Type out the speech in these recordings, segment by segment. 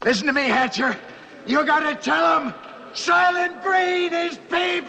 Listen to me, Hatcher. You gotta tell them Soylent Green is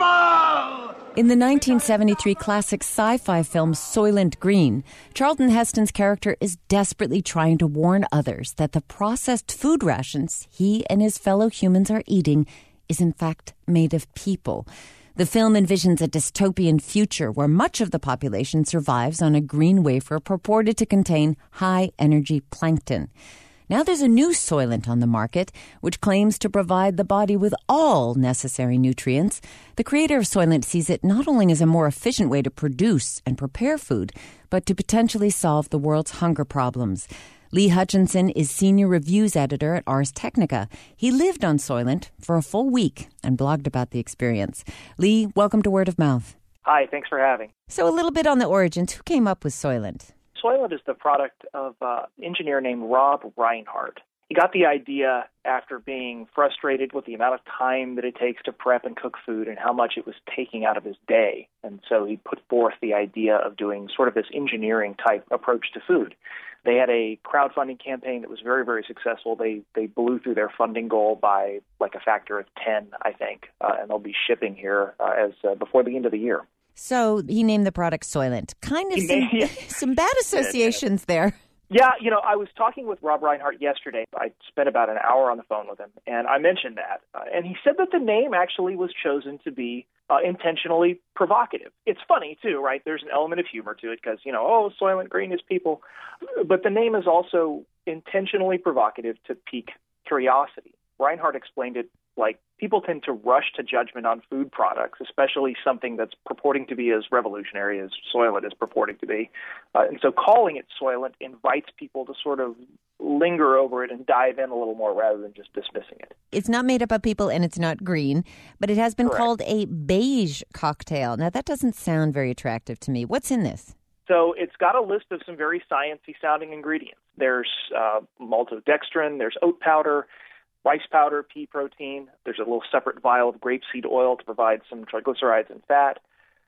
people! In the 1973 classic sci-fi film Soylent Green, Charlton Heston's character is desperately trying to warn others that the processed food rations he and his fellow humans are eating is in fact made of people. The film envisions a dystopian future where much of the population survives on a green wafer purported to contain high-energy plankton. Now there's a new Soylent on the market, which claims to provide the body with all necessary nutrients. The creator of Soylent sees it not only as a more efficient way to produce and prepare food, but to potentially solve the world's hunger problems. Lee Hutchinson is senior reviews editor at Ars Technica. He lived on Soylent for a full week and blogged about the experience. Lee, welcome to Word of Mouth. Hi, thanks for having. So a little bit on the origins. Who came up with Soylent? Soylent is the product of an engineer named Rob Reinhardt. He got the idea after being frustrated with the amount of time that it takes to prep and cook food and how much it was taking out of his day. And so he put forth the idea of doing sort of this engineering-type approach to food. They had a crowdfunding campaign that was very, very successful. They blew through their funding goal by like a factor of 10, I think, and they'll be shipping here before the end of the year. So he named the product Soylent. Kind of some bad associations there. Yeah, I was talking with Rob Reinhardt yesterday. I spent about an hour on the phone with him, and I mentioned that. And he said that the name actually was chosen to be intentionally provocative. It's funny, too, right? There's an element of humor to it because, Soylent Green is people. But the name is also intentionally provocative to pique curiosity. Reinhardt explained it like people tend to rush to judgment on food products, especially something that's purporting to be as revolutionary as Soylent is purporting to be. And so calling it Soylent invites people to sort of linger over it and dive in a little more rather than just dismissing it. It's not made up of people and it's not green, but it has been called a beige cocktail. Now, that doesn't sound very attractive to me. What's in this? So it's got a list of some very sciencey-sounding ingredients. There's maltodextrin, there's oat powder, rice powder, pea protein. There's a little separate vial of grapeseed oil to provide some triglycerides and fat.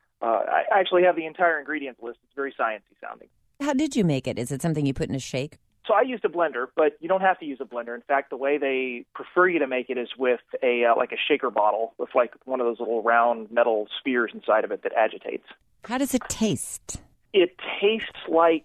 I actually have the entire ingredients list. It's very sciencey sounding. How did you make it? Is it something you put in a shake? So I used a blender, but you don't have to use a blender. In fact, the way they prefer you to make it is with a shaker bottle with like one of those little round metal spheres inside of it that agitates. How does it taste? It tastes like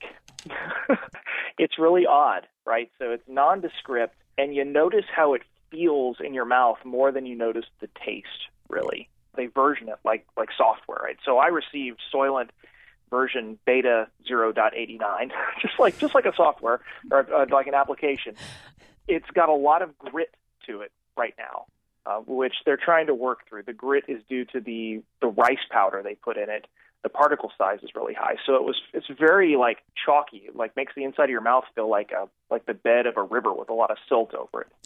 it's really odd, right? So it's nondescript. And you notice how it feels in your mouth more than you notice the taste, really. They version it like software, right? So I received Soylent version beta 0.89, just like a software or like an application. It's got a lot of grit to it right now, which they're trying to work through. The grit is due to the rice powder they put in it. The particle size is really high, so it's very like chalky. It like makes the inside of your mouth feel like the bed of a river with a lot of silt over it.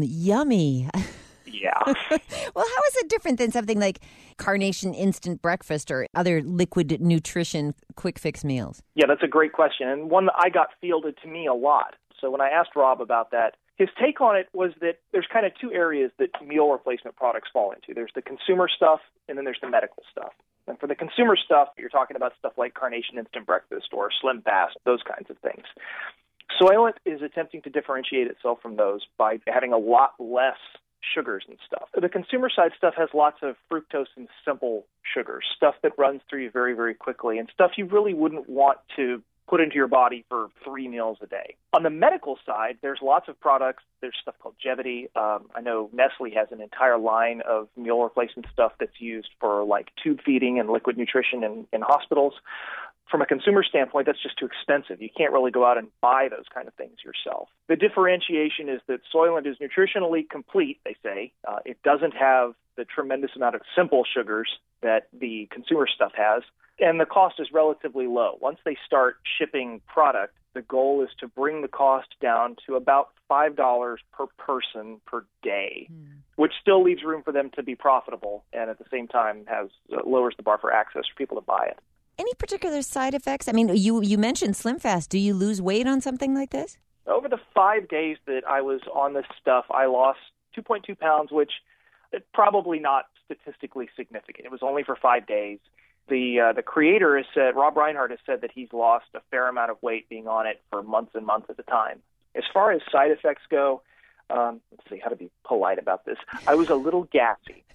Yummy. Yeah. Well, how is it different than something like Carnation Instant Breakfast or other liquid nutrition quick fix meals? Yeah, that's a great question, and one that I got fielded to me a lot. So when I asked Rob about that, his take on it was that there's kind of two areas that meal replacement products fall into. There's the consumer stuff, and then there's the medical stuff. And for the consumer stuff, you're talking about stuff like Carnation Instant Breakfast or Slim Fast, those kinds of things. Soylent is attempting to differentiate itself from those by having a lot less sugars and stuff. The consumer side stuff has lots of fructose and simple sugars, stuff that runs through you very, very quickly, and stuff you really wouldn't want to put into your body for 3 meals a day. On the medical side, there's lots of products. There's stuff called Jevity. I know Nestle has an entire line of meal replacement stuff that's used for like tube feeding and liquid nutrition in hospitals. From a consumer standpoint, that's just too expensive. You can't really go out and buy those kind of things yourself. The differentiation is that Soylent is nutritionally complete, they say. It doesn't have the tremendous amount of simple sugars that the consumer stuff has. And the cost is relatively low. Once they start shipping product, the goal is to bring the cost down to about $5 per person per day, which still leaves room for them to be profitable and at the same time lowers the bar for access for people to buy it. Any particular side effects? I mean, you mentioned Slim Fast. Do you lose weight on something like this? Over the 5 days that I was on this stuff, I lost 2.2 pounds, which is probably not statistically significant. It was only for 5 days. The creator has said, Rob Reinhardt has said that he's lost a fair amount of weight being on it for months and months at a time. As far as side effects go, let's see how to be polite about this. I was a little gassy.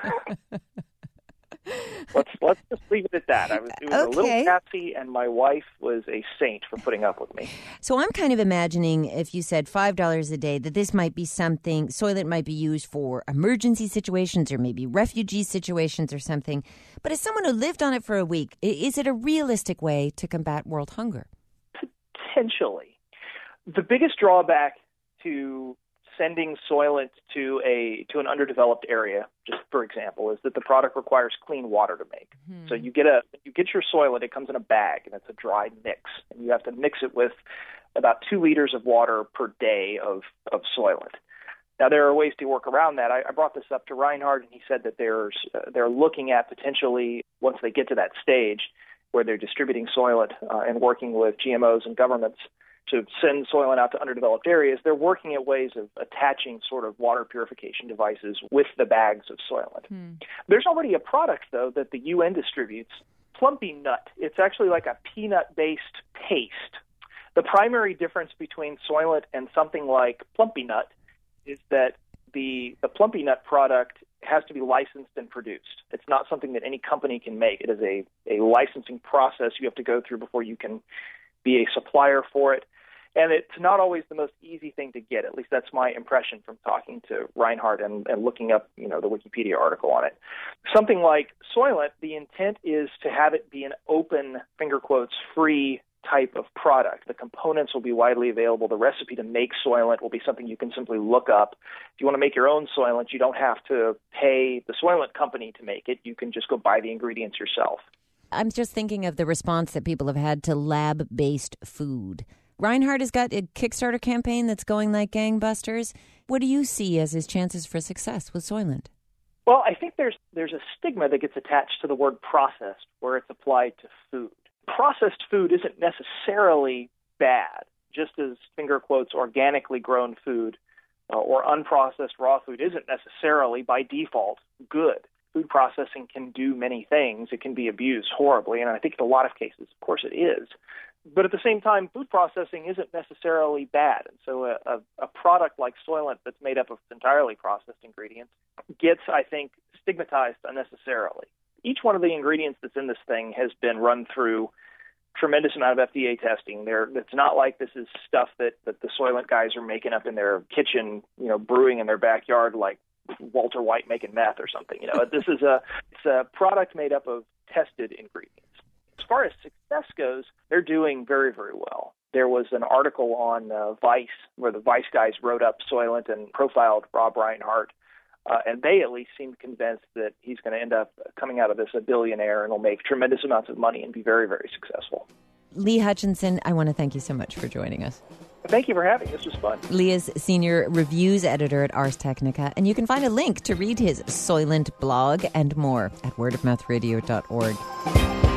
Let's just leave it at that. It was a little gassy, and my wife was a saint for putting up with me. So I'm kind of imagining, if you said $5 a day, that this might be something, Soylent might be used for emergency situations or maybe refugee situations or something. But as someone who lived on it for a week, is it a realistic way to combat world hunger? Potentially. The biggest drawback to sending Soylent to an underdeveloped area, just for example, is that the product requires clean water to make. So you get your Soylent, it comes in a bag, and it's a dry mix, and you have to mix it with about 2 liters of water per day of Soylent. Now, there are ways to work around that. I brought this up to Reinhard, and he said that they're looking at potentially, once they get to that stage where they're distributing Soylent and working with GMOs and governments to send Soylent out to underdeveloped areas, they're working at ways of attaching sort of water purification devices with the bags of Soylent. There's already a product, though, that the UN distributes, Plumpy Nut. It's actually like a peanut-based paste. The primary difference between Soylent and something like Plumpy Nut is that the Plumpy Nut product has to be licensed and produced. It's not something that any company can make. It is a licensing process you have to go through before you can be a supplier for it. And it's not always the most easy thing to get. At least that's my impression from talking to Reinhard and looking up, the Wikipedia article on it. Something like Soylent, the intent is to have it be an open, finger quotes, free type of product. The components will be widely available. The recipe to make Soylent will be something you can simply look up. If you want to make your own Soylent, you don't have to pay the Soylent company to make it. You can just go buy the ingredients yourself. I'm just thinking of the response that people have had to lab-based food. Reinhard has got a Kickstarter campaign that's going like gangbusters. What do you see as his chances for success with Soylent? Well, I think there's a stigma that gets attached to the word processed where it's applied to food. Processed food isn't necessarily bad, just as, finger quotes, organically grown food or unprocessed raw food isn't necessarily by default good. Food processing can do many things. It can be abused horribly, and I think in a lot of cases, of course, it is. But at the same time, food processing isn't necessarily bad. And so a product like Soylent that's made up of entirely processed ingredients gets, I think, stigmatized unnecessarily. Each one of the ingredients that's in this thing has been run through tremendous amount of FDA testing. It's not like this is stuff that the Soylent guys are making up in their kitchen, brewing in their backyard like Walter White making meth or something. This is it's a product made up of tested ingredients. As far as success goes, they're doing very, very well. There was an article on Vice where the Vice guys wrote up Soylent and profiled Rob Reinhart, and they at least seemed convinced that he's going to end up coming out of this a billionaire and will make tremendous amounts of money and be very, very successful. Lee Hutchinson, I want to thank you so much for joining us. Thank you for having me. This was fun. Lee is senior reviews editor at Ars Technica, and you can find a link to read his Soylent blog and more at wordofmouthradio.org.